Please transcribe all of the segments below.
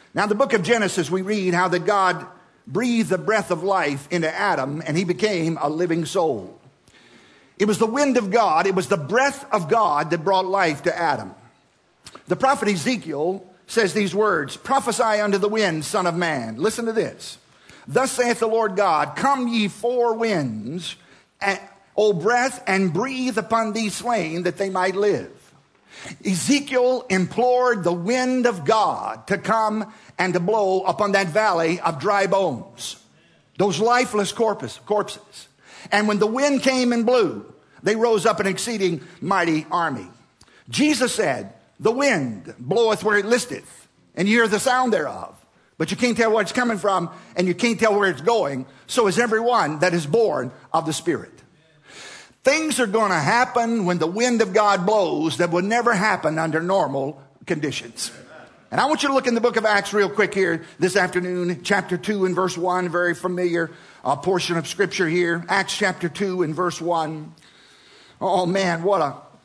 Now, in the book of Genesis, we read how that God breathed the breath of life into Adam, and he became a living soul. It was the wind of God, it was the breath of God that brought life to Adam. The prophet Ezekiel says these words, prophesy unto the wind, son of man. Listen to this. Thus saith the Lord God, come ye four winds, O breath, and breathe upon these slain that they might live. Ezekiel implored the wind of God to come and to blow upon that valley of dry bones, those lifeless corpses. And when the wind came and blew, they rose up an exceeding mighty army. Jesus said, the wind bloweth where it listeth, and you hear the sound thereof, but you can't tell where it's coming from, and you can't tell where it's going. So is everyone that is born of the Spirit. Things are going to happen when the wind of God blows that would never happen under normal conditions. And I want you to look in the book of Acts real quick here this afternoon, chapter 2 and verse 1, very familiar portion of scripture here. Acts chapter 2 and verse 1. Oh man, what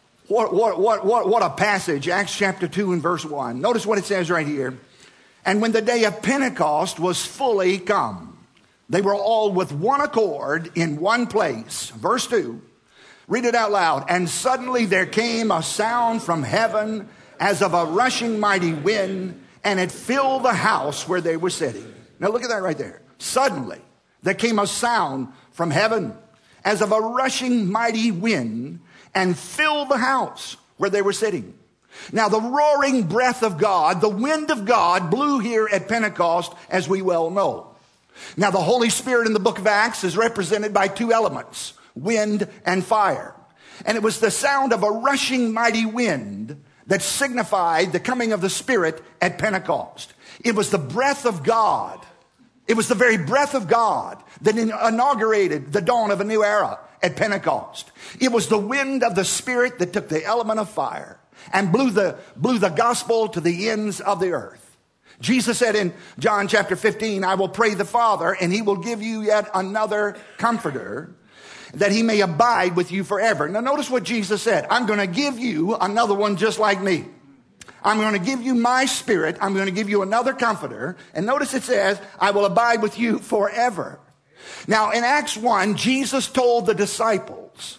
a passage. Acts chapter 2 and verse 1. Notice what it says right here. And when the day of Pentecost was fully come, they were all with one accord in one place. Verse 2. Read it out loud. And suddenly there came a sound from heaven as of a rushing mighty wind, and it filled the house where they were sitting. Now look at that right there. Suddenly there came a sound from heaven as of a rushing mighty wind, and filled the house where they were sitting. Now the roaring breath of God, the wind of God, blew here at Pentecost, as we well know. Now the Holy Spirit in the book of Acts is represented by two elements, wind and fire. And it was the sound of a rushing mighty wind that signified the coming of the Spirit at Pentecost. It was the breath of God. It was the very breath of God that inaugurated the dawn of a new era at Pentecost. It was the wind of the Spirit that took the element of fire and blew the gospel to the ends of the earth. Jesus said in John chapter 15, I will pray the Father, and he will give you yet another comforter, that he may abide with you forever. Now notice what Jesus said. I'm going to give you another one just like me. I'm going to give you my Spirit. I'm going to give you another comforter. And notice it says, I will abide with you forever. Now in Acts 1, Jesus told the disciples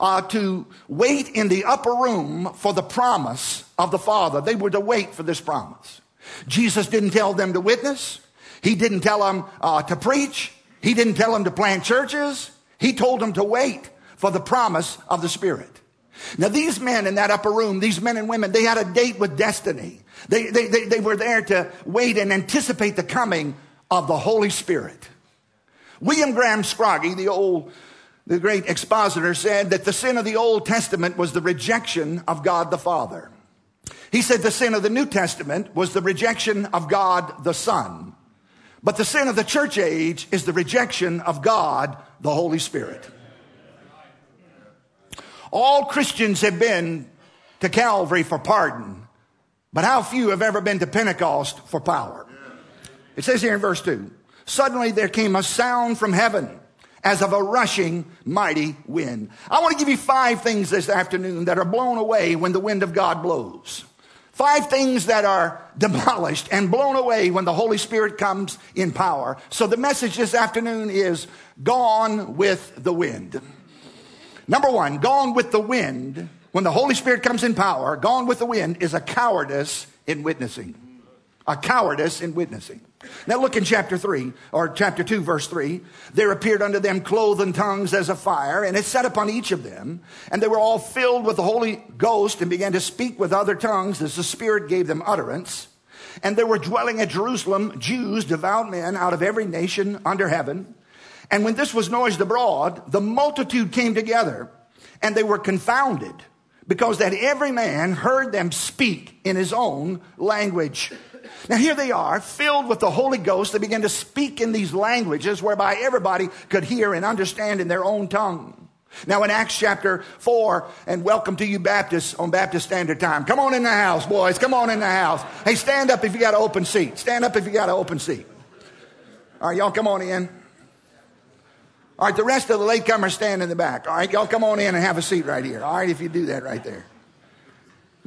to wait in the upper room for the promise of the Father. They were to wait for this promise. Jesus didn't tell them to witness. He didn't tell them to preach. He didn't tell them to plant churches. He told them to wait for the promise of the Spirit. Now these men in that upper room, these men and women, they had a date with destiny. They were there to wait and anticipate the coming of the Holy Spirit. William Graham Scroggie, the great expositor, said that the sin of the Old Testament was the rejection of God the Father. He said the sin of the New Testament was the rejection of God the Son. But the sin of the church age is the rejection of God the Holy Spirit. All Christians have been to Calvary for pardon, but how few have ever been to Pentecost for power? It says here in verse 2, suddenly there came a sound from heaven as of a rushing mighty wind. I want to give you 5 things this afternoon that are blown away when the wind of God blows. 5 things that are demolished and blown away when the Holy Spirit comes in power. So the message this afternoon is gone with the wind. Number 1, gone with the wind. When the Holy Spirit comes in power, gone with the wind is a cowardice in witnessing. A cowardice in witnessing. Now look in chapter 2, verse 3. There appeared unto them cloven tongues as of fire, and it sat upon each of them. And they were all filled with the Holy Ghost and began to speak with other tongues as the Spirit gave them utterance. And there were dwelling at Jerusalem Jews, devout men out of every nation under heaven. And when this was noised abroad, the multitude came together, and they were confounded, because that every man heard them speak in his own language. Now here they are, filled with the Holy Ghost. They began to speak in these languages whereby everybody could hear and understand in their own tongue. Now in Acts chapter 4, and welcome to you Baptists on Baptist Standard Time. Come on in the house, boys. Come on in the house. Hey, stand up if you got an open seat. Stand up if you got an open seat. All right, y'all come on in. All right, the rest of the latecomers stand in the back. All right, y'all come on in and have a seat right here. All right, if you do that right there.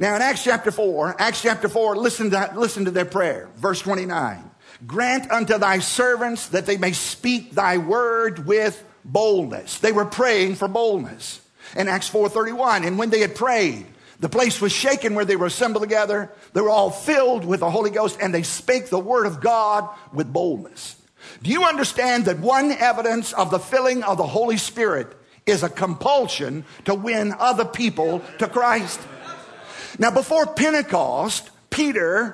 Now in Acts chapter 4, listen to their prayer. Verse 29. Grant unto thy servants that they may speak thy word with boldness. They were praying for boldness. In Acts 4:31, and when they had prayed, the place was shaken where they were assembled together. They were all filled with the Holy Ghost, and they spake the word of God with boldness. Do you understand that one evidence of the filling of the Holy Spirit is a compulsion to win other people to Christ? Now, before Pentecost, Peter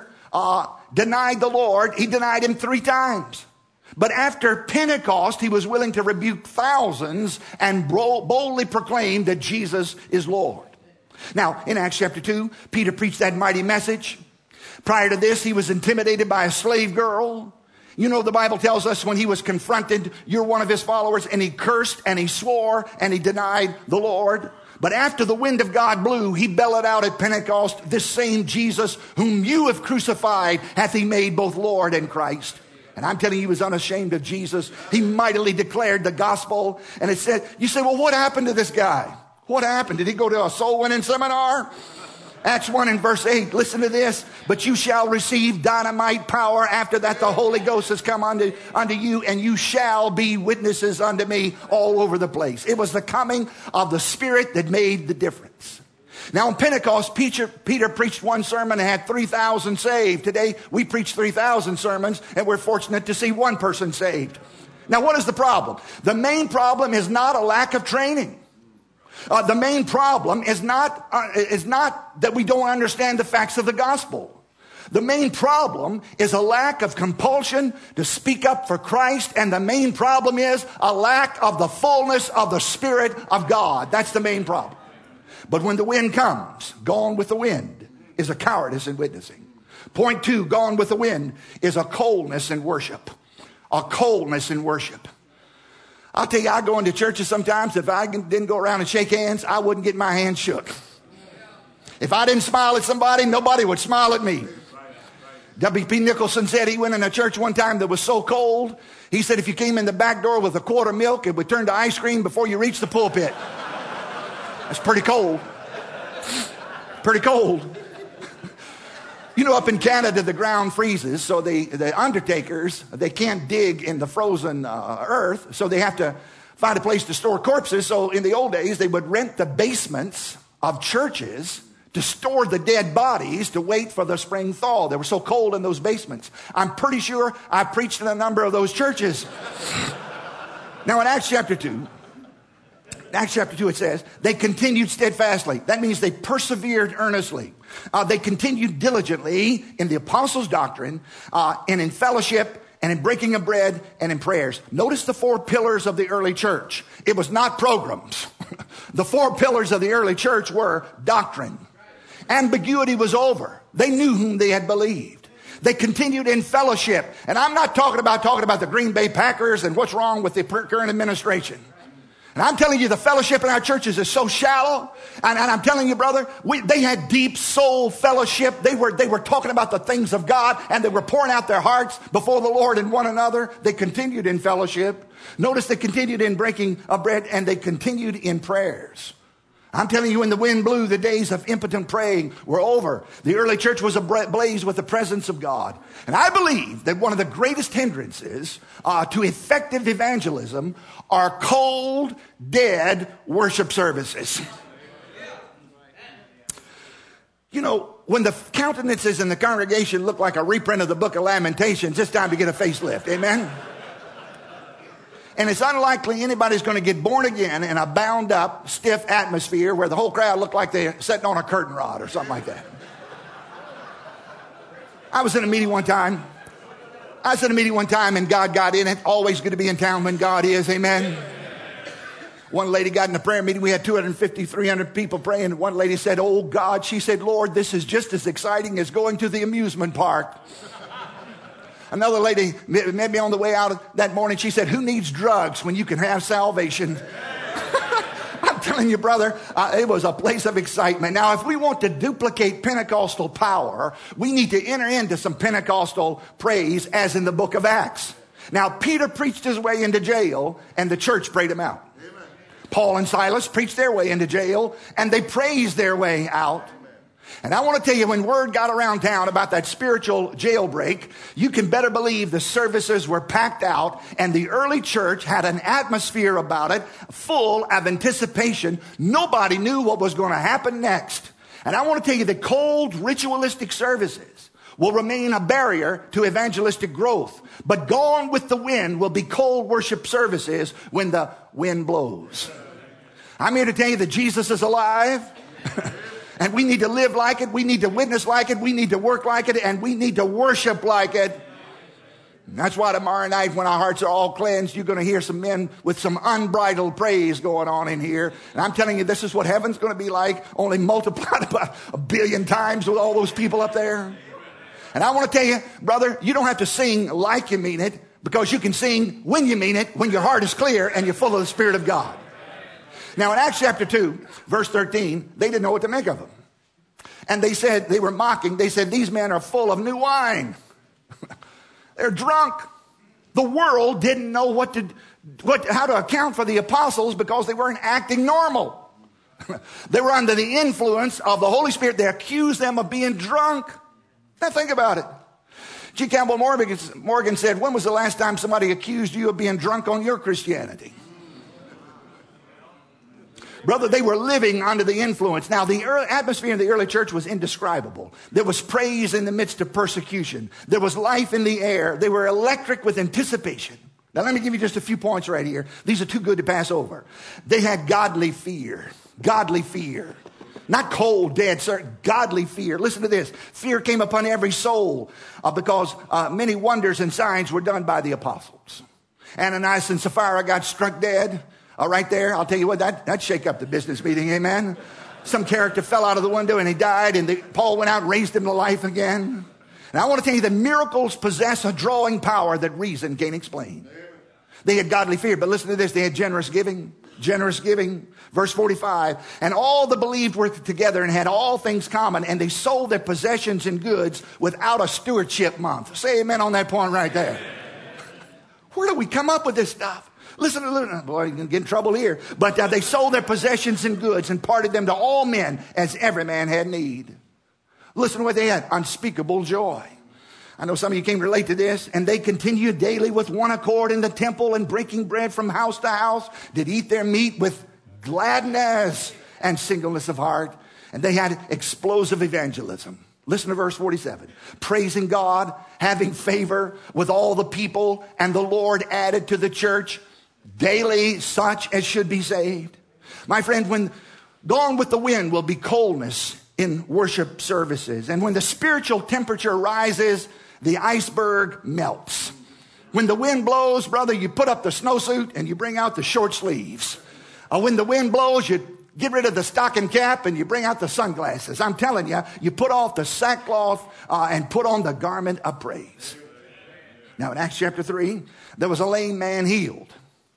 denied the Lord. He denied him 3 times. But after Pentecost, he was willing to rebuke thousands and boldly proclaim that Jesus is Lord. Now, in Acts chapter 2, Peter preached that mighty message. Prior to this, he was intimidated by a slave girl. You know, the Bible tells us when he was confronted, you're one of his followers, and he cursed and he swore and he denied the Lord. But after the wind of God blew, he bellowed out at Pentecost, this same Jesus whom you have crucified hath he made both Lord and Christ. And I'm telling you, he was unashamed of Jesus. He mightily declared the gospel. And it said, you say, well, what happened to this guy? What happened? Did he go to a soul winning seminar? Acts 1 and verse 8, listen to this. But you shall receive dynamite power. After that, the Holy Ghost has come unto you, and you shall be witnesses unto me all over the place. It was the coming of the Spirit that made the difference. Now, on Pentecost, Peter preached one sermon and had 3,000 saved. Today, we preach 3,000 sermons, and we're fortunate to see one person saved. Now, what is the problem? The main problem is not a lack of training. The main problem is not that we don't understand the facts of the gospel. The main problem is a lack of compulsion to speak up for Christ, and the main problem is a lack of the fullness of the Spirit of God. That's the main problem. But when the wind comes, gone with the wind is a cowardice in witnessing. Point 2, gone with the wind is a coldness in worship. A coldness in worship. I'll tell you, I go into churches sometimes, if I didn't go around and shake hands, I wouldn't get my hand shook. If I didn't smile at somebody, nobody would smile at me. W.P. Nicholson said he went in a church one time that was so cold, he said if you came in the back door with a quart of milk, it would turn to ice cream before you reached the pulpit. That's pretty cold. Pretty cold. You know, up in Canada, the ground freezes, so the undertakers, they can't dig in the frozen earth, so they have to find a place to store corpses. So in the old days, they would rent the basements of churches to store the dead bodies to wait for the spring thaw. They were so cold in those basements. I'm pretty sure I preached in a number of those churches. Now in Acts chapter 2, it says, they continued steadfastly. That means they persevered earnestly. They continued diligently in the apostles' doctrine, and in fellowship, and in breaking of bread, and in prayers. Notice the 4 pillars of the early church. It was not programs. The 4 pillars of the early church were doctrine. Ambiguity was over. They knew whom they had believed. They continued in fellowship. And I'm not talking about the Green Bay Packers and what's wrong with the current administration. And I'm telling you, the fellowship in our churches is so shallow. And I'm telling you, brother, they had deep soul fellowship. They were talking about the things of God, and they were pouring out their hearts before the Lord and one another. They continued in fellowship. Notice they continued in breaking of bread, and they continued in prayers. I'm telling you, when the wind blew, the days of impotent praying were over. The early church was ablaze with the presence of God. And I believe that one of the greatest hindrances to effective evangelism are cold, dead worship services. You know, when the countenances in the congregation look like a reprint of the book of Lamentations, it's time to get a facelift. Amen? And it's unlikely anybody's going to get born again in a bound up, stiff atmosphere where the whole crowd looked like they're sitting on a curtain rod or something like that. I was in a meeting one time, and God got in it. Always good to be in town when God is. Amen. One lady got in a prayer meeting. We had 250, 300 people praying. One lady said, oh God, she said, Lord, this is just as exciting as going to the amusement park. Another lady met me on the way out that morning. She said, who needs drugs when you can have salvation? I'm telling you, brother, it was a place of excitement. Now, if we want to duplicate Pentecostal power, we need to enter into some Pentecostal praise as in the book of Acts. Now, Peter preached his way into jail, and the church prayed him out. Amen. Paul and Silas preached their way into jail, and they praised their way out. And I want to tell you, when word got around town about that spiritual jailbreak, you can better believe the services were packed out, and the early church had an atmosphere about it full of anticipation. Nobody knew what was going to happen next. And I want to tell you that cold ritualistic services will remain a barrier to evangelistic growth. But Gone with the Wind will be cold worship services when the wind blows. I'm here to tell you that Jesus is alive. And we need to live like it. We need to witness like it. We need to work like it. And we need to worship like it. And that's why tomorrow night, when our hearts are all cleansed, you're going to hear some men with some unbridled praise going on in here. And I'm telling you, this is what heaven's going to be like, only multiplied about 1 billion times with all those people up there. And I want to tell you, brother, you don't have to sing like you mean it, because you can sing when you mean it, when your heart is clear and you're full of the Spirit of God. Now, in Acts chapter 2, verse 13, they didn't know what to make of them. And they said, they were mocking. They said, these men are full of new wine. They're drunk. The world didn't know how to account for the apostles because they weren't acting normal. They were under the influence of the Holy Spirit. They accused them of being drunk. Now, think about it. G. Campbell Morgan said, when was the last time somebody accused you of being drunk on your Christianity? Brother, they were living under the influence. Now, the atmosphere in the early church was indescribable. There was praise in the midst of persecution. There was life in the air. They were electric with anticipation. Now, let me give you just a few points right here. These are too good to pass over. They had godly fear. Godly fear. Not cold, dead, godly fear. Listen to this. Fear came upon every soul because many wonders and signs were done by the apostles. Ananias and Sapphira got struck dead. Right there, I'll tell you what, that'd shake up the business meeting, amen? Some character fell out of the window and he died, and Paul went out and raised him to life again. And I want to tell you that miracles possess a drawing power that reason can't explain. They had godly fear, but listen to this, they had generous giving. Generous giving. Verse 45, and all the believed were together and had all things common, and they sold their possessions and goods without a stewardship month. Say amen on that point right there. Where do we come up with this stuff? Listen, boy, you're going to get in trouble here. But they sold their possessions and goods and parted them to all men as every man had need. Listen to what they had. Unspeakable joy. I know some of you can relate to this. And they continued daily with one accord in the temple and breaking bread from house to house, did eat their meat with gladness and singleness of heart. And they had explosive evangelism. Listen to verse 47. Praising God, having favor with all the people, and the Lord added to the church daily such as should be saved. My friend, when Gone with the Wind will be coldness in worship services. And when the spiritual temperature rises, the iceberg melts. When the wind blows, brother, you put up the snowsuit and you bring out the short sleeves. When the wind blows, you get rid of the stocking cap and you bring out the sunglasses. I'm telling you, you put off the sackcloth and put on the garment of praise. Now, in Acts chapter 3, there was a lame man healed.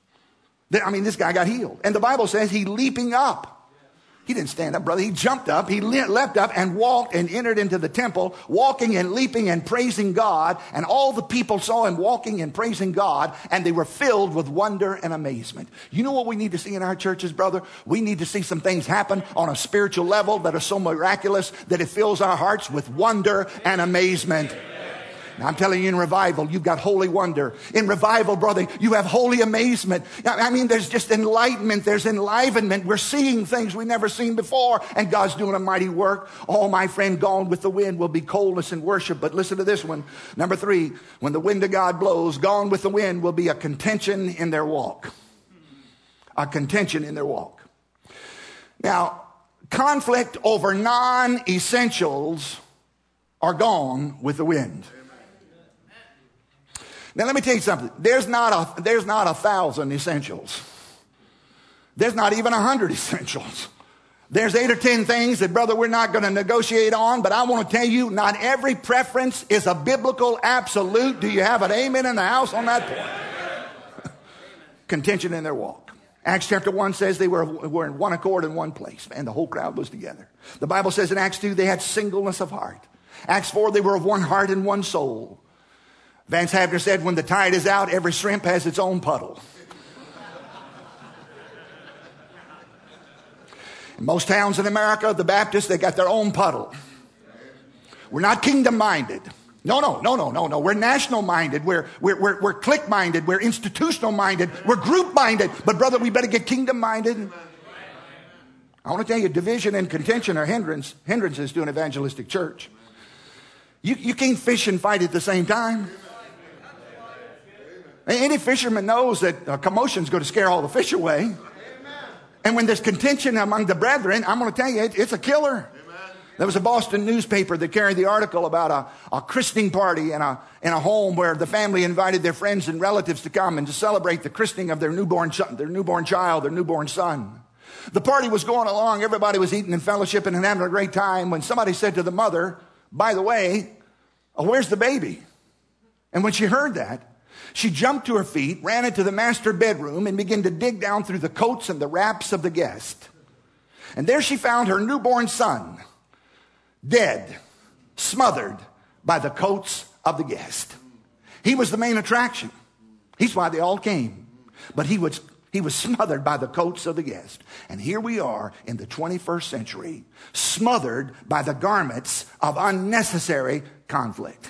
This guy got healed. And the Bible says he leaping up. He didn't stand up, brother. He jumped up. He leapt up and walked and entered into the temple, walking and leaping and praising God. And all the people saw him walking and praising God, and they were filled with wonder and amazement. You know what we need to see in our churches, brother? We need to see some things happen on a spiritual level that are so miraculous that it fills our hearts with wonder and amazement. I'm telling you, in revival, you've got holy wonder. In revival, brother, you have holy amazement. There's just enlightenment. There's enlivenment. We're seeing things we've never seen before, and God's doing a mighty work. Oh, my friend, Gone with the Wind will be coldness in worship. But listen to this one. Number 3, when the wind of God blows, Gone with the Wind will be a contention in their walk. A contention in their walk. Now, conflict over non-essentials are gone with the wind. Now, let me tell you something. There's not 1,000 essentials. There's not even 100 essentials. There's 8 or 10 things that, brother, we're not going to negotiate on, but I want to tell you, not every preference is a biblical absolute. Do you have an amen in the house on that point? Contention in their walk. Acts chapter 1 says they were in one accord in one place, and the whole crowd was together. The Bible says in Acts 2 they had singleness of heart. Acts 4 they were of one heart and one soul. Vance Havner said, when the tide is out, every shrimp has its own puddle. In most towns in America, the Baptists, they got their own puddle. We're not kingdom-minded. No. We're national-minded. We're clique-minded. We're institutional-minded. We're group-minded. But brother, we better get kingdom-minded. I want to tell you, division and contention are hindrances to an evangelistic church. You can't fish and fight at the same time. Any fisherman knows that a commotion is going to scare all the fish away. And when there's contention among the brethren, I'm going to tell you, it's a killer. There was a Boston newspaper that carried the article about a christening party in a home where the family invited their friends and relatives to come and to celebrate the christening of their newborn child, their newborn son. The party was going along. Everybody was eating and fellowshipping and having a great time when somebody said to the mother, by the way, where's the baby? And when she heard that, she jumped to her feet, ran into the master bedroom, and began to dig down through the coats and the wraps of the guest. And there she found her newborn son, dead, smothered by the coats of the guest. He was the main attraction. He's why they all came. But he was smothered by the coats of the guest. And here we are in the 21st century, smothered by the garments of unnecessary conflict.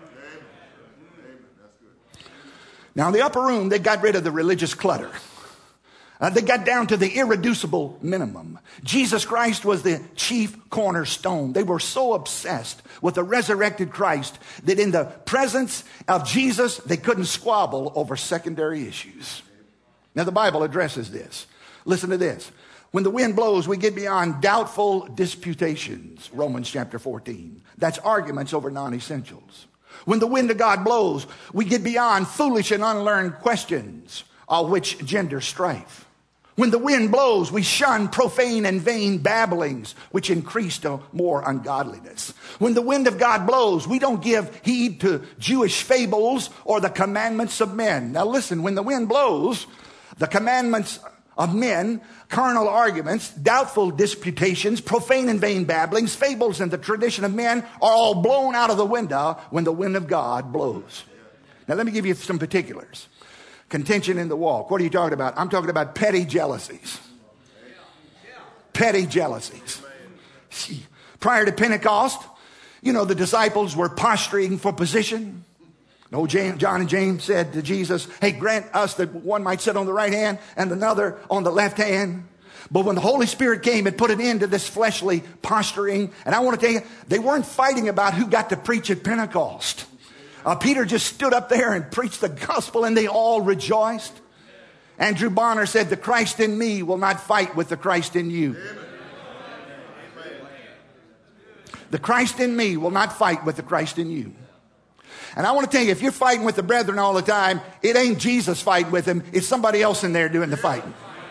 Now, in the upper room, they got rid of the religious clutter. They got down to the irreducible minimum. Jesus Christ was the chief cornerstone. They were so obsessed with the resurrected Christ that in the presence of Jesus, they couldn't squabble over secondary issues. Now, the Bible addresses this. Listen to this. When the wind blows, we get beyond doubtful disputations. Romans chapter 14. That's arguments over non-essentials. When the wind of God blows, we get beyond foolish and unlearned questions, which gender strife. When the wind blows, we shun profane and vain babblings, which increase to more ungodliness. When the wind of God blows, we don't give heed to Jewish fables or the commandments of men. Now listen, when the wind blows, the commandments of men, carnal arguments, doubtful disputations, profane and vain babblings, fables, and the tradition of men are all blown out of the window when the wind of God blows. Now let me give you some particulars. Contention in the walk. What are you talking about? I'm talking about petty jealousies. Petty jealousies. Prior to Pentecost, the disciples were posturing for position. John and James said to Jesus, hey, grant us that one might sit on the right hand and another on the left hand. But when the Holy Spirit came, it put an end to this fleshly posturing. And I want to tell you, they weren't fighting about who got to preach at Pentecost. Peter just stood up there and preached the gospel and they all rejoiced. Andrew Bonner said, the Christ in me will not fight with the Christ in you. The Christ in me will not fight with the Christ in you. And I want to tell you, if you're fighting with the brethren all the time, it ain't Jesus fighting with them. It's somebody else in there doing the fighting.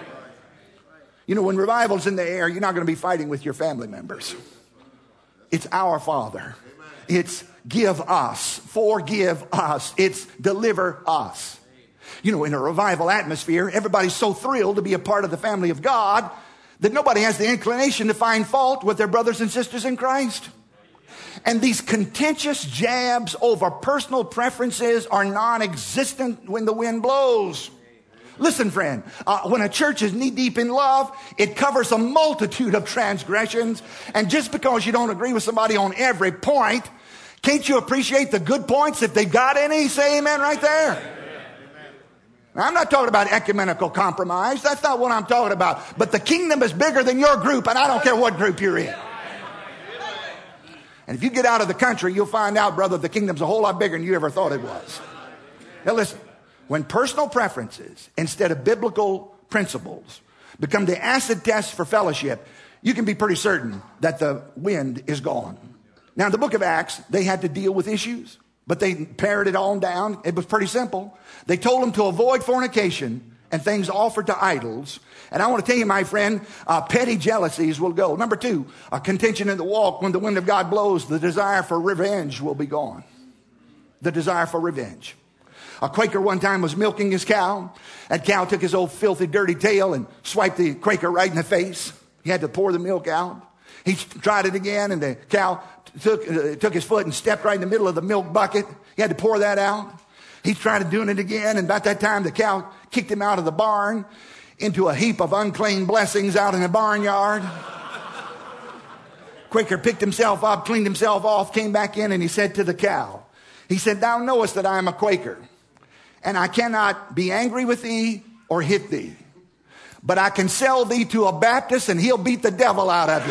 When revival's in the air, you're not going to be fighting with your family members. It's our Father. It's give us, forgive us. It's deliver us. In a revival atmosphere, everybody's so thrilled to be a part of the family of God that nobody has the inclination to find fault with their brothers and sisters in Christ. And these contentious jabs over personal preferences are non-existent when the wind blows. Listen, friend, when a church is knee-deep in love, it covers a multitude of transgressions. And just because you don't agree with somebody on every point, can't you appreciate the good points if they've got any? Say amen right there. Now, I'm not talking about ecumenical compromise. That's not what I'm talking about. But the kingdom is bigger than your group, and I don't care what group you're in. And if you get out of the country, you'll find out, brother, the kingdom's a whole lot bigger than you ever thought it was. Now listen, when personal preferences instead of biblical principles become the acid test for fellowship, you can be pretty certain that the wind is gone. Now in the book of Acts, they had to deal with issues, but they pared it all down. It was pretty simple. They told them to avoid fornication and things offered to idols. And I want to tell you, my friend, petty jealousies will go. Number 2, contention in the walk. When the wind of God blows, the desire for revenge will be gone. The desire for revenge. A Quaker one time was milking his cow. That cow took his old filthy, dirty tail and swiped the Quaker right in the face. He had to pour the milk out. He tried it again, and the cow took his foot and stepped right in the middle of the milk bucket. He had to pour that out. He tried doing it again, and about that time, the cow kicked him out of the barn into a heap of unclean blessings out in the barnyard. Quaker picked himself up, cleaned himself off, came back in, and he said to the cow, he said, "Thou knowest that I am a Quaker, and I cannot be angry with thee or hit thee. But I can sell thee to a Baptist and he'll beat the devil out of you."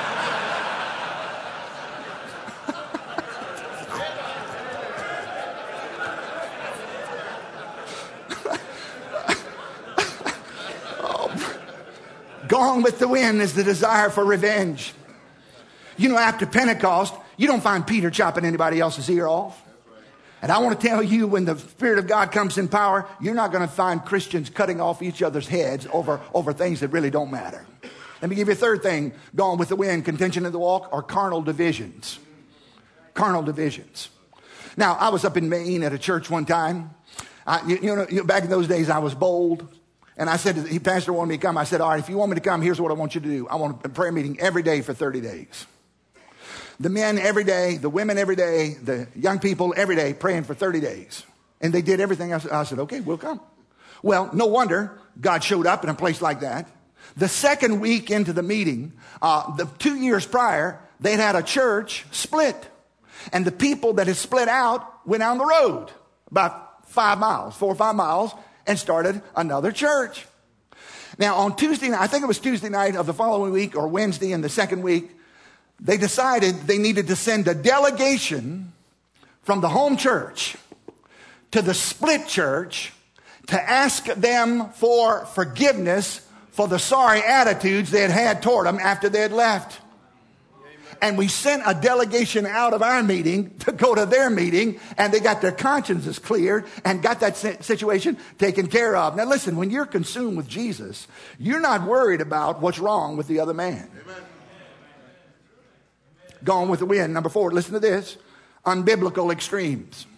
Gone with the wind is the desire for revenge. You know, after Pentecost, you don't find Peter chopping anybody else's ear off. And I want to tell you, when the Spirit of God comes in power, you're not going to find Christians cutting off each other's heads over things that really don't matter. Let me give you a third thing, gone with the wind, contention in the walk, or carnal divisions. Carnal divisions. Now, I was up in Maine at a church one time. Back in those days, I was bold. And I said, the pastor wanted me to come. I said, all right, if you want me to come, here's what I want you to do. I want a prayer meeting every day for 30 days. The men every day, the women every day, the young people every day, praying for 30 days. And they did everything. I said, okay, we'll come. Well, no wonder God showed up in a place like that. The second week into the meeting, the 2 years prior, they'd had a church split. And the people that had split out went on the road about 4 or 5 miles, and started another church. Now, on Tuesday night, I think it was Tuesday night of the following week, or Wednesday in the second week, they decided they needed to send a delegation from the home church to the split church to ask them for forgiveness for the sorry attitudes they had had toward them after they had left. And we sent a delegation out of our meeting to go to their meeting, and they got their consciences cleared and got that situation taken care of. Now listen, when you're consumed with Jesus, you're not worried about what's wrong with the other man. Amen. Gone with the wind. Number 4, listen to this. Unbiblical extremes.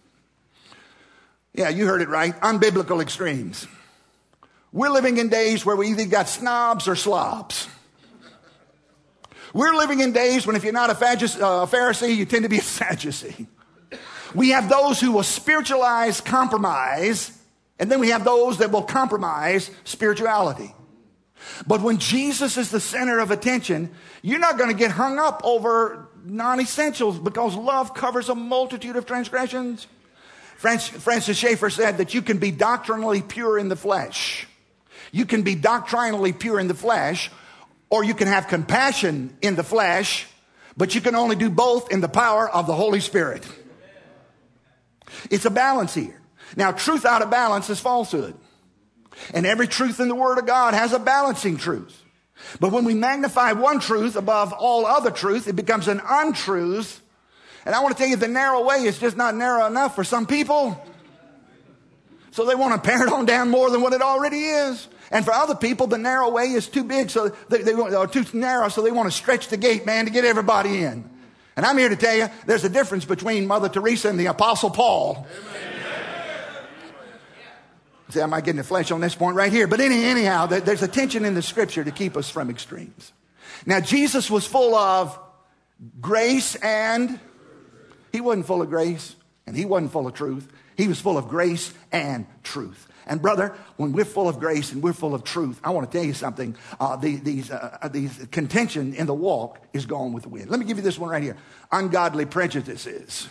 Yeah, you heard it right. Unbiblical extremes. We're living in days where we either got snobs or slobs. We're living in days when if you're not a Pharisee, you tend to be a Sadducee. We have those who will spiritualize compromise, and then we have those that will compromise spirituality. But when Jesus is the center of attention, you're not going to get hung up over non-essentials, because love covers a multitude of transgressions. Francis Schaeffer said that you can be doctrinally pure in the flesh. You can be doctrinally pure in the flesh, or you can have compassion in the flesh, but you can only do both in the power of the Holy Spirit. It's a balance here. Now, truth out of balance is falsehood. And every truth in the Word of God has a balancing truth. But when we magnify one truth above all other truth, it becomes an untruth. And I want to tell you, the narrow way is just not narrow enough for some people. So they want to pare it on down more than what it already is. And for other people, the narrow way is too big, so or too narrow, so they want to stretch the gate, man, to get everybody in. And I'm here to tell you, there's a difference between Mother Teresa and the Apostle Paul. See, I might get in the flesh on this point right here. But anyhow, there's a tension in the Scripture to keep us from extremes. Now, Jesus was full of grace, and he wasn't full of grace, and he wasn't full of truth. He was full of grace and truth. And brother, when we're full of grace and we're full of truth, I want to tell you something. These contention in the walk is gone with the wind. Let me give you this one right here. Ungodly prejudices.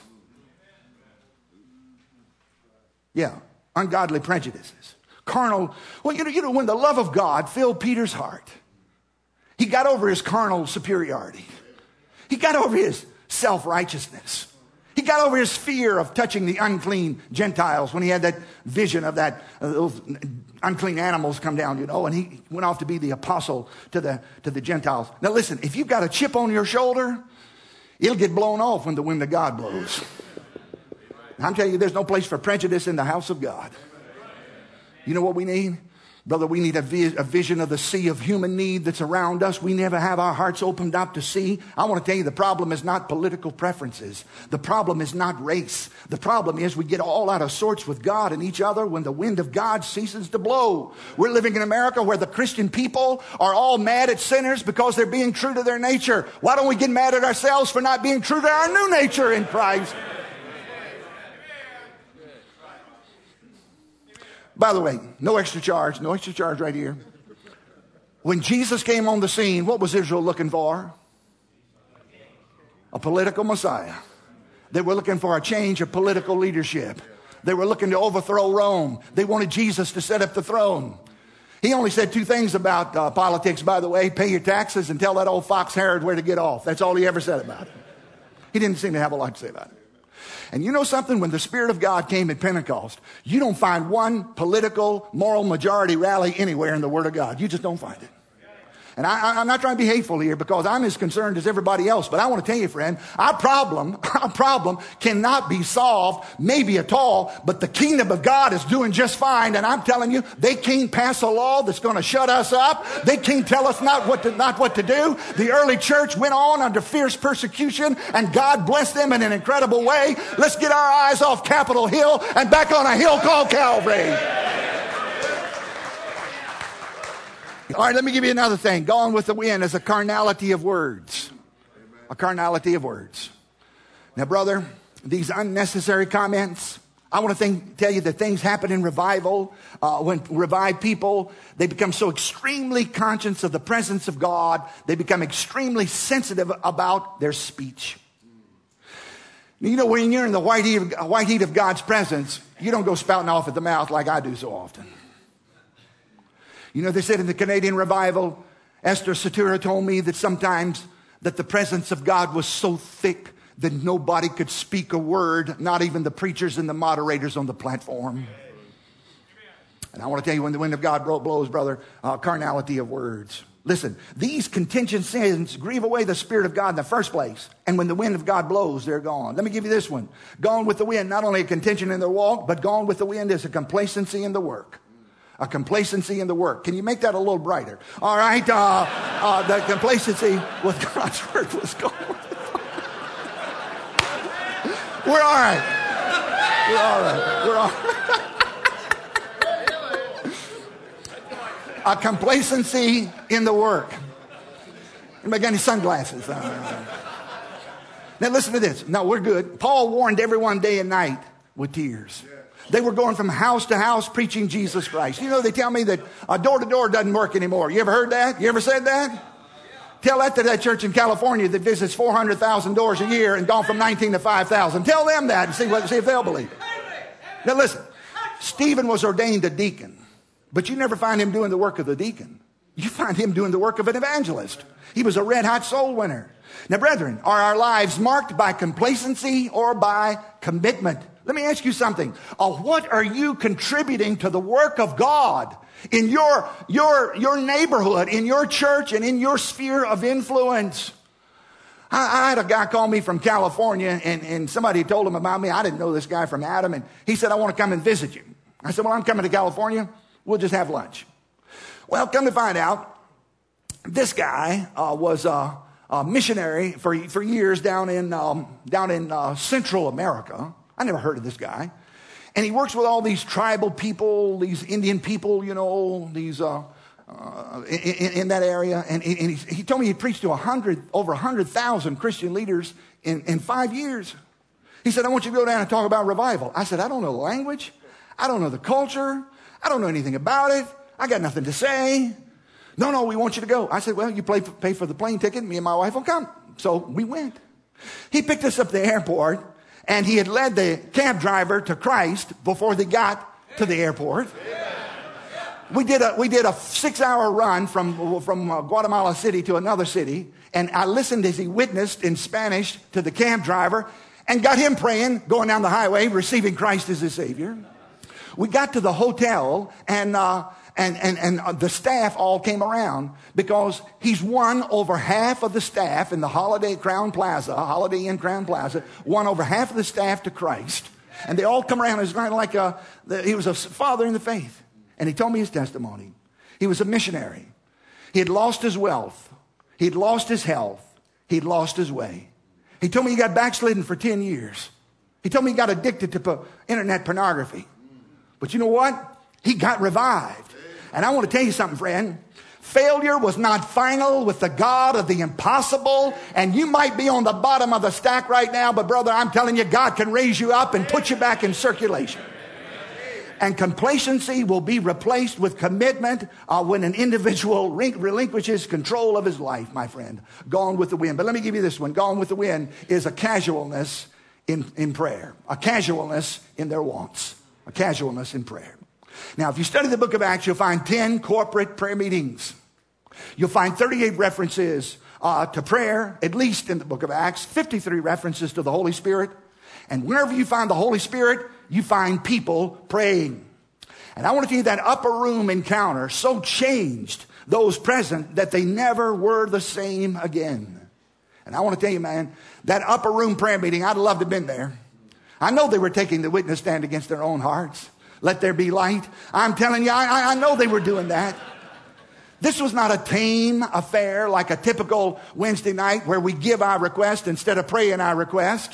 Yeah, ungodly prejudices. Carnal. Well, you know, when the love of God filled Peter's heart, he got over his carnal superiority. He got over his self-righteousness. He got over his fear of touching the unclean Gentiles when he had that vision of those unclean animals come down, you know, and he went off to be the apostle to the Gentiles. Now listen, if you've got a chip on your shoulder, it'll get blown off when the wind of God blows. I'm telling you, there's no place for prejudice in the house of God. You know what we need? Brother, we need a vision of the sea of human need that's around us. We never have our hearts opened up to see. I want to tell you, the problem is not political preferences. The problem is not race. The problem is we get all out of sorts with God and each other when the wind of God ceases to blow. We're living in America where the Christian people are all mad at sinners because they're being true to their nature. Why don't we get mad at ourselves for not being true to our new nature in Christ? By the way, no extra charge right here. When Jesus came on the scene, what was Israel looking for? a political Messiah. They were looking for a change of political leadership. They were looking to overthrow Rome. They wanted Jesus to set up the throne. He only said two things about politics, by the way. Pay your taxes and tell that old fox Herod where to get off. That's all he ever said about it. He didn't seem to have a lot to say about it. And you know something? When the Spirit of God came at Pentecost, you don't find one political, moral majority rally anywhere in the Word of God. You just don't find it. And I'm not trying to be hateful here because I'm as concerned as everybody else. But I want to tell you, friend, our problem cannot be solved, maybe at all, but the kingdom of God is doing just fine. And I'm telling you, they can't pass a law that's going to shut us up. They can't tell us not what to do. The early church went on under fierce persecution, and God blessed them in an incredible way. Let's get our eyes off Capitol Hill and back on a hill called Calvary. All right, let me give you another thing. Gone with the wind is a carnality of words. A carnality of words. Now, brother, these unnecessary comments, I want to tell you that things happen in revival. When revived people, they become so extremely conscious of the presence of God, they become extremely sensitive about their speech. You know, when you're in the white heat of God's presence, you don't go spouting off at the mouth like I do so often. You know, they said in the Canadian revival, Esther Satura told me that sometimes that the presence of God was so thick that nobody could speak a word, not even the preachers and the moderators on the platform. And I want to tell you, when the wind of God blows, brother, carnality of words. Listen, these contingent sins grieve away the Spirit of God in the first place. And when the wind of God blows, they're gone. Let me give you this one. Gone with the wind, not only a contention in their walk, but gone with the wind is a complacency in the work. A complacency in the work. Can you make that a little brighter? All right. The complacency with God's word was gone. We're all right. We're all right. We're all right. A complacency in the work. Anybody got any sunglasses? Now listen to this. No, we're good. Paul warned everyone day and night with tears. They were going from house to house preaching Jesus Christ. You know, they tell me that door to door doesn't work anymore. You ever heard that? You ever said that? Tell that to that church in California that visits 400,000 doors a year and gone from 19 to 5,000. Tell them that and see if they'll believe it. Now listen, Stephen was ordained a deacon, but you never find him doing the work of the deacon. You find him doing the work of an evangelist. He was a red hot soul winner. Now, brethren, are our lives marked by complacency or by commitment? Let me ask you something. What are you contributing to the work of God in your neighborhood, in your church, and in your sphere of influence? I had a guy call me from California, and somebody told him about me. I didn't know this guy from Adam, and he said, I want to come and visit you. I said, well, I'm coming to California. We'll just have lunch. Well, come to find out, this guy was a missionary for years down in Central America. I never heard of this guy. And he works with all these tribal people, these Indian people, you know, these in that area. And he told me he preached to over 100,000 Christian leaders in 5 years. He said, I want you to go down and talk about revival. I said, I don't know the language. I don't know the culture. I don't know anything about it. I got nothing to say. No, we want you to go. I said, well, you pay for the plane ticket. Me and my wife will come. So we went. He picked us up at the airport. And he had led the cab driver to Christ before they got to the airport. We did a 6-hour run from Guatemala City to another city. And I listened as he witnessed in Spanish to the cab driver and got him praying, going down the highway, receiving Christ as his Savior. We got to the hotel and the staff all came around because he's won over half of the staff in the Holiday Inn Crowne Plaza, won over half of the staff to Christ. And they all come around. It's kind of like he was a father in the faith. And he told me his testimony. He was a missionary. He had lost his wealth. He had lost his health. He had lost his way. He told me he got backslidden for 10 years. He told me he got addicted to internet pornography. But you know what? He got revived. And I want to tell you something, friend. Failure was not final with the God of the impossible. And you might be on the bottom of the stack right now, but brother, I'm telling you, God can raise you up and put you back in circulation. And complacency will be replaced with commitment when an individual relinquishes control of his life, my friend. Gone with the wind. But let me give you this one. Gone with the wind is a casualness in prayer. A casualness in their wants. A casualness in prayer. Now, if you study the book of Acts, you'll find 10 corporate prayer meetings. You'll find 38 references to prayer, at least in the book of Acts. 53 references to the Holy Spirit. And wherever you find the Holy Spirit, you find people praying. And I want to tell you that upper room encounter so changed those present that they never were the same again. And I want to tell you, man, that upper room prayer meeting, I'd love to have been there. I know they were taking the witness stand against their own hearts. Let there be light. I'm telling you, I know they were doing that. This was not a tame affair like a typical Wednesday night where we give our request instead of praying our request.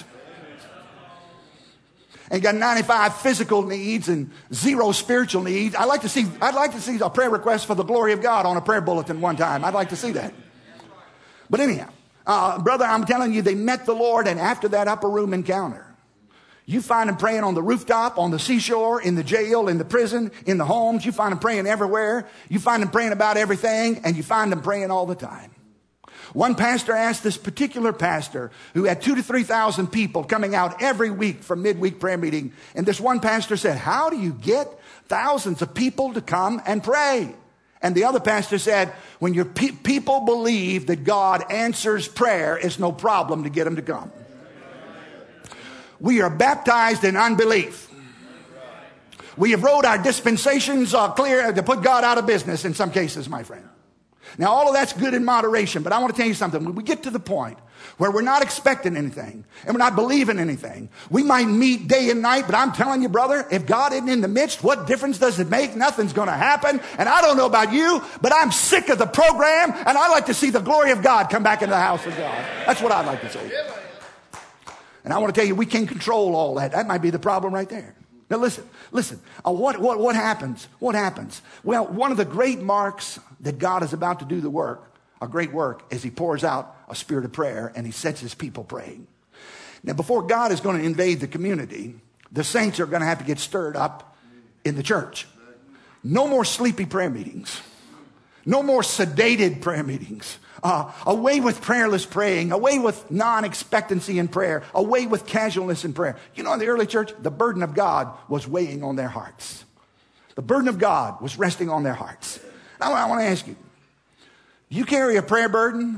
And got 95 physical needs and 0 spiritual needs. I'd like to see a prayer request for the glory of God on a prayer bulletin one time. I'd like to see that. But anyhow, brother, I'm telling you, they met the Lord, and after that upper room encounter, you find them praying on the rooftop, on the seashore, in the jail, in the prison, in the homes. You find them praying everywhere. You find them praying about everything, and you find them praying all the time. One pastor asked this particular pastor who had 2,000 to 3,000 people coming out every week for midweek prayer meeting. And this one pastor said, how do you get thousands of people to come and pray? And the other pastor said, when your people believe that God answers prayer, it's no problem to get them to come. We are baptized in unbelief. We have wrote our dispensations clear to put God out of business in some cases, my friend. Now, all of that's good in moderation, but I want to tell you something. When we get to the point where we're not expecting anything and we're not believing anything, we might meet day and night, but I'm telling you, brother, if God isn't in the midst, what difference does it make? Nothing's going to happen. And I don't know about you, but I'm sick of the program, and I like to see the glory of God come back into the house of God. That's what I'd like to see. And I want to tell you, we can't control all that. That might be the problem right there. Now listen. What happens? What happens? Well, one of the great marks that God is about to do the work, a great work, is he pours out a spirit of prayer and he sets his people praying. Now, before God is going to invade the community, the saints are going to have to get stirred up in the church. No more sleepy prayer meetings. No more sedated prayer meetings. Away with prayerless praying. Away with non-expectancy in prayer. Away with casualness in prayer. You know, in the early church, the burden of God was weighing on their hearts. The burden of God was resting on their hearts. Now, I want to ask you, do you carry a prayer burden?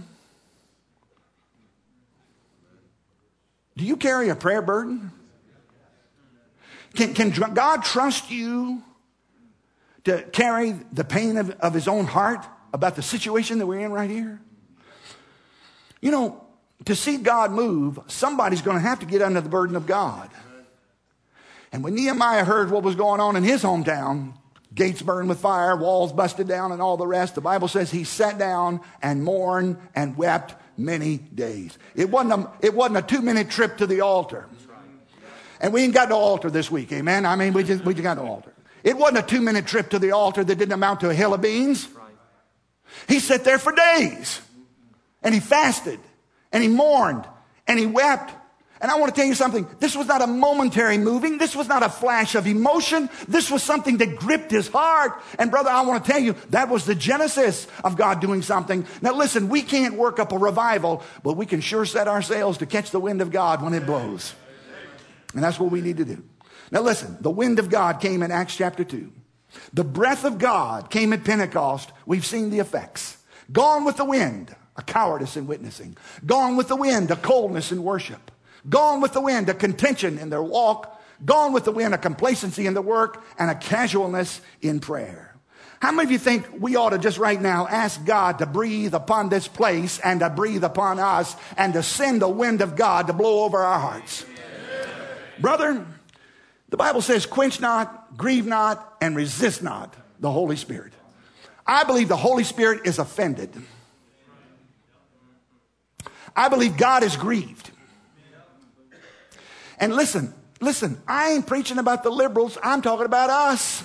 Do you carry a prayer burden? Can God trust you to carry the pain of his own heart about the situation that we're in right here? You know, to see God move, somebody's going to have to get under the burden of God. And when Nehemiah heard what was going on in his hometown, gates burned with fire, walls busted down, and all the rest, the Bible says he sat down and mourned and wept many days. It wasn't a 2-minute trip to the altar. And we ain't got no altar this week, amen? I mean, we just got no altar. It wasn't a 2-minute trip to the altar that didn't amount to a hill of beans. He sat there for days. And he fasted. And he mourned. And he wept. And I want to tell you something. This was not a momentary moving. This was not a flash of emotion. This was something that gripped his heart. And brother, I want to tell you, that was the genesis of God doing something. Now listen, we can't work up a revival, but we can sure set our sails to catch the wind of God when it blows. And that's what we need to do. Now listen, the wind of God came in Acts chapter 2. The breath of God came at Pentecost. We've seen the effects. Gone with the wind, a cowardice in witnessing. Gone with the wind, a coldness in worship. Gone with the wind, a contention in their walk. Gone with the wind, a complacency in the work, and a casualness in prayer. How many of you think we ought to just right now ask God to breathe upon this place and to breathe upon us and to send the wind of God to blow over our hearts? Brother, the Bible says, quench not, grieve not, and resist not the Holy Spirit. I believe the Holy Spirit is offended. I believe God is grieved. And listen, I ain't preaching about the liberals. I'm talking about us.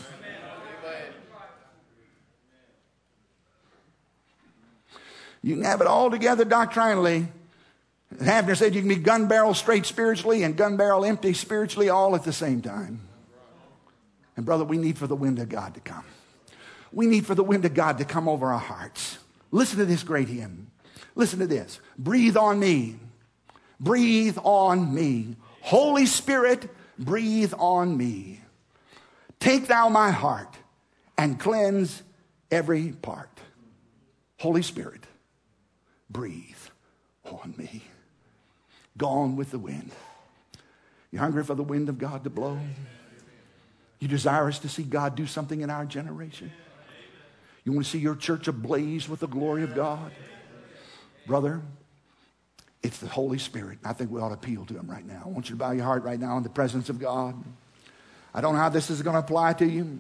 You can have it all together doctrinally. Havner said you can be gun barrel straight spiritually and gun barrel empty spiritually all at the same time. And brother, we need for the wind of God to come. We need for the wind of God to come over our hearts. Listen to this great hymn. Listen to this. Breathe on me. Breathe on me. Holy Spirit, breathe on me. Take thou my heart and cleanse every part. Holy Spirit, breathe on me. Gone with the wind. You hungry for the wind of God to blow? You desirous to see God do something in our generation? You want to see your church ablaze with the glory of God? Brother, it's the Holy Spirit. I think we ought to appeal to him right now. I want you to bow your heart right now in the presence of God. I don't know how this is going to apply to you.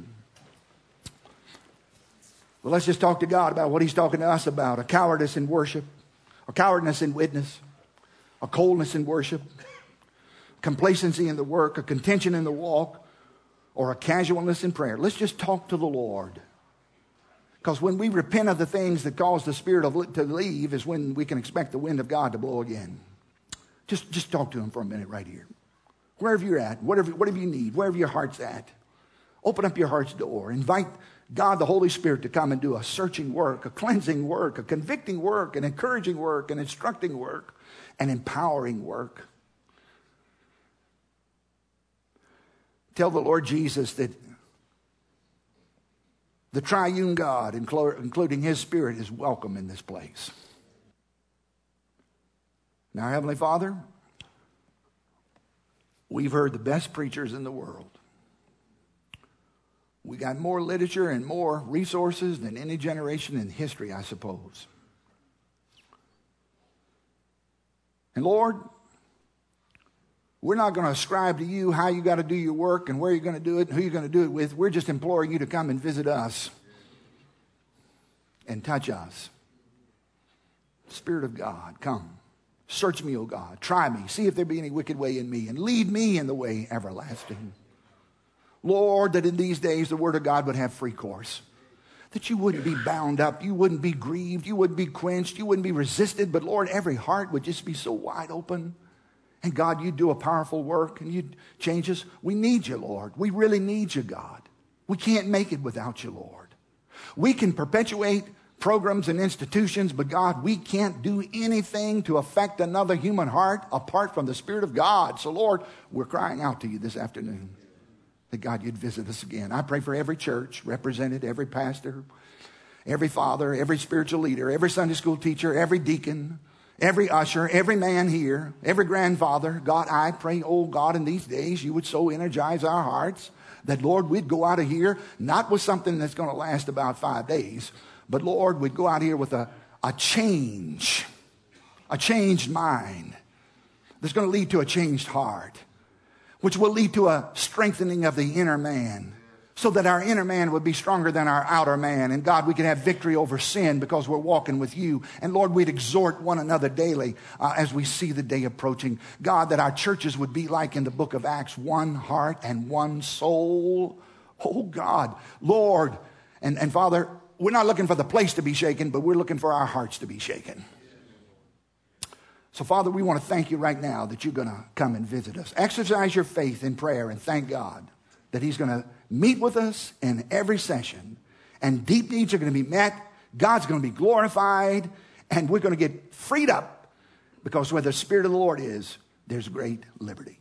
But let's just talk to God about what he's talking to us about. A cowardice in worship, a cowardness in witness, a coldness in worship, complacency in the work, a contention in the walk, or a casualness in prayer. Let's just talk to the Lord. Because when we repent of the things that cause the Spirit to leave is when we can expect the wind of God to blow again. Just talk to him for a minute right here. Wherever you're at, whatever you need, wherever your heart's at, open up your heart's door. Invite God, the Holy Spirit, to come and do a searching work, a cleansing work, a convicting work, an encouraging work, an instructing work, an empowering work. Tell the Lord Jesus that the triune God, including his Spirit, is welcome in this place. Now, Heavenly Father, we've heard the best preachers in the world. We got more literature and more resources than any generation in history, I suppose. And Lord, we're not going to ascribe to you how you got to do your work and where you're going to do it and who you're going to do it with. We're just imploring you to come and visit us and touch us. Spirit of God, come. Search me, O God. Try me. See if there be any wicked way in me and lead me in the way everlasting. Lord, that in these days the word of God would have free course. That you wouldn't be bound up. You wouldn't be grieved. You wouldn't be quenched. You wouldn't be resisted. But Lord, every heart would just be so wide open. And God, you do a powerful work and you change us. We need you, Lord. We really need you, God. We can't make it without you, Lord. We can perpetuate programs and institutions, but God, we can't do anything to affect another human heart apart from the Spirit of God. So, Lord, we're crying out to you this afternoon that, God, you'd visit us again. I pray for every church represented, every pastor, every father, every spiritual leader, every Sunday school teacher, every deacon, every usher, every man here, every grandfather. God, I pray, oh God, in these days you would so energize our hearts that, Lord, we'd go out of here not with something that's going to last about 5 days, but, Lord, we'd go out here with a changed mind that's going to lead to a changed heart, which will lead to a strengthening of the inner man, so that our inner man would be stronger than our outer man. And God, we can have victory over sin because we're walking with you. And Lord, we'd exhort one another daily as we see the day approaching. God, that our churches would be like in the book of Acts, one heart and one soul. Oh God, Lord, and Father, we're not looking for the place to be shaken, but we're looking for our hearts to be shaken. So Father, we want to thank you right now that you're going to come and visit us. Exercise your faith in prayer and thank God that he's going to meet with us in every session, and deep needs are going to be met. God's going to be glorified, and we're going to get freed up, because where the Spirit of the Lord is, there's great liberty.